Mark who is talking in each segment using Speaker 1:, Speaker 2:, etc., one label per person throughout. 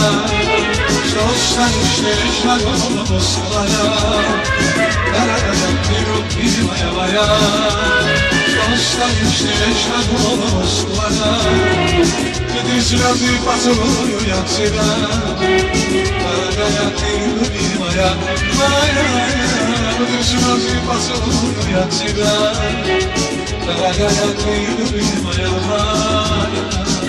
Speaker 1: Что станешь на голову своя, дорогая ты, любимая моя. Что станешь на голову своя, ты слезы поцелую я тебя, дорогая ты, любимая моя. Ты слезы поцелую я тебя, дорогая ты, любимая моя.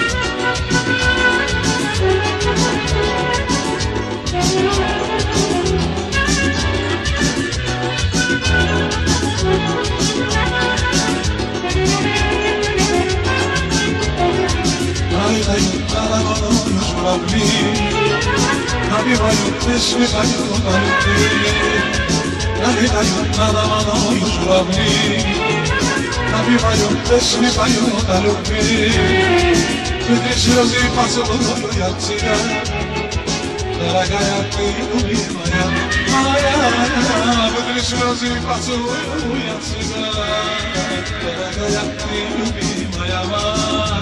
Speaker 1: Ай-дай-дай-дай-дай журавли, напевают песни, поют о любви. Ай-дай-дай-дай-дай журавли, напевают песни, поют о любви. Выдри слезы, поцелую я тебя, дорогая ты, любимая моя. Выдри слезы, поцелую я тебя, дорогая ты, любимая моя.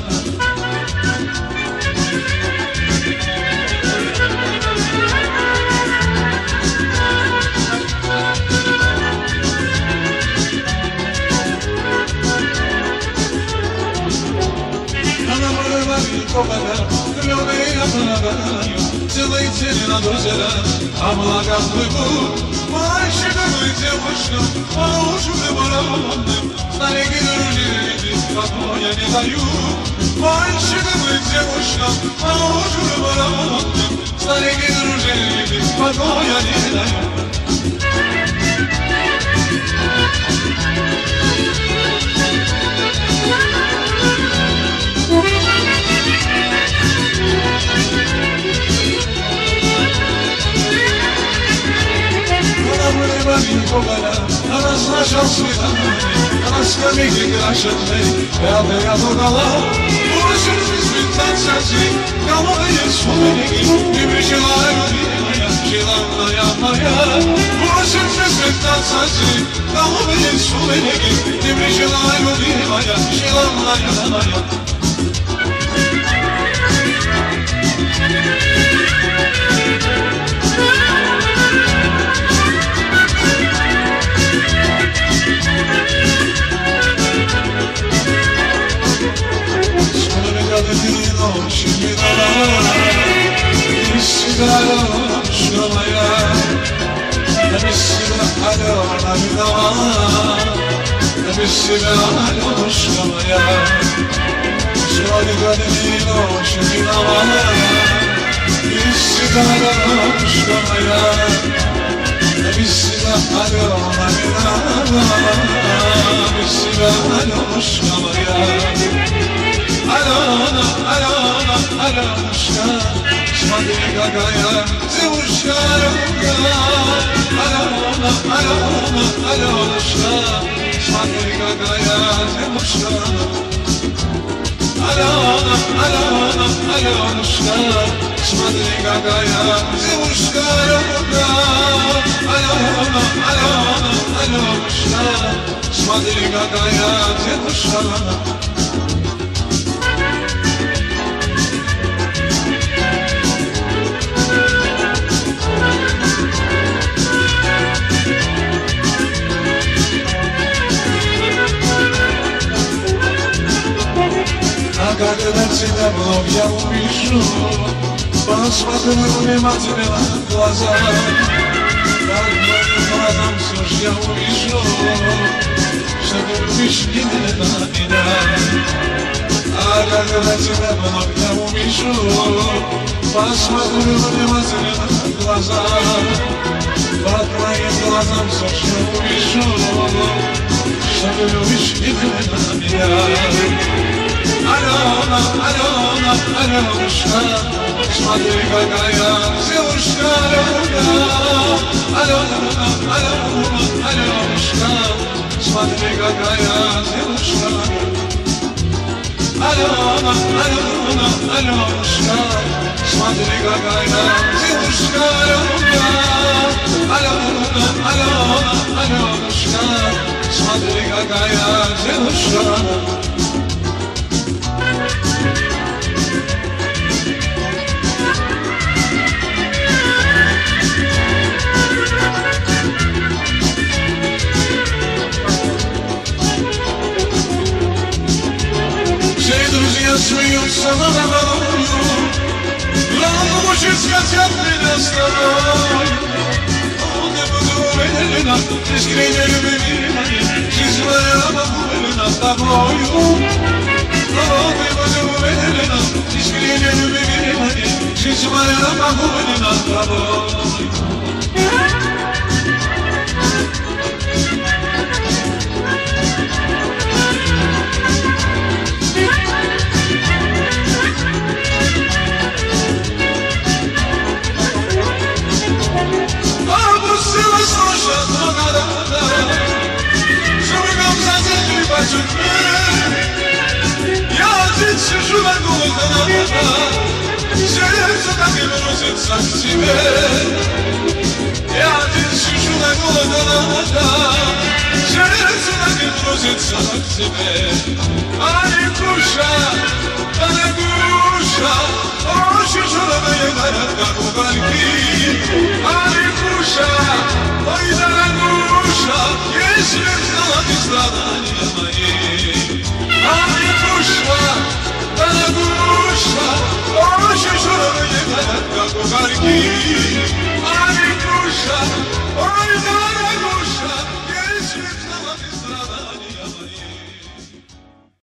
Speaker 1: Целые тени над озером, облака плывут. Мальчиком и девушкам, по ушам барабанным, старики дружили, покоя не дают. Мальчикам и девушкам, по ушам барабанным, старики дружили, покоя не дают. Она сначала свидание, она скамейки крашеной, пятая дугала. Осень звездаться, голубые сумерки, ты пришла, любимая, желанная моя. Осень звездаться, голубые сумерки, ты пришла, любимая, желанная моя. Ночи миновала, без тебя, Алёшка моя. Я без тебя, Алёна, миновала, я без тебя, Алёшка моя. Сегодня годы ночи миновала, без тебя, Алёшка моя. Я без тебя, Алёна, миновала, без тебя, Алёшка моя. Алёна, Алёна, Алёнушка, смотри, какая девушка, Алёна, Алёна, Алёнушка, смотри, какая девушка. Алёна, Алёна, Алёнушка, смотри, какая девушка, Алёна, Алёна, Алёнушка, смотри, какая девушка. Когда тебя вновь я увижу, посмотрю внимательно в глаза. Как моим глазам все ж я увижу, что ты любишь именно меня. А когда тебя вновь я увижу, посмотрю внимательно в глаза. Под моим глазам все ж я увижу, что ты любишь именно меня. Алёна, Алёна, Алёнушка, смотри, какая девушка, Алёна, Алёна, Алёнушка, смотри, какая девушка. Алёна, Алёна, Алёнушка, смотри, какая девушка, Алёна, Алёна, Алёнушка, смотри, какая девушка. Sana da malum Lango wszystko mnie stawaj One budu elena Iskrener beni Çizmaya bakılena taboyu One budu elena Iskrener beni Çizmaya bakılena taboyu Ja dziś żyłem głodna Serce takie mrożec siwe Ja dziś żyłem głodna Serce takie mrożec siwe Ale kusza Oczy żolewe jednatka kubalki Ale kusza Oj dana kusza Jeśli znała ty stradanie moje Ale kusza Dana kusza Oczy żolewe jednatka kubalki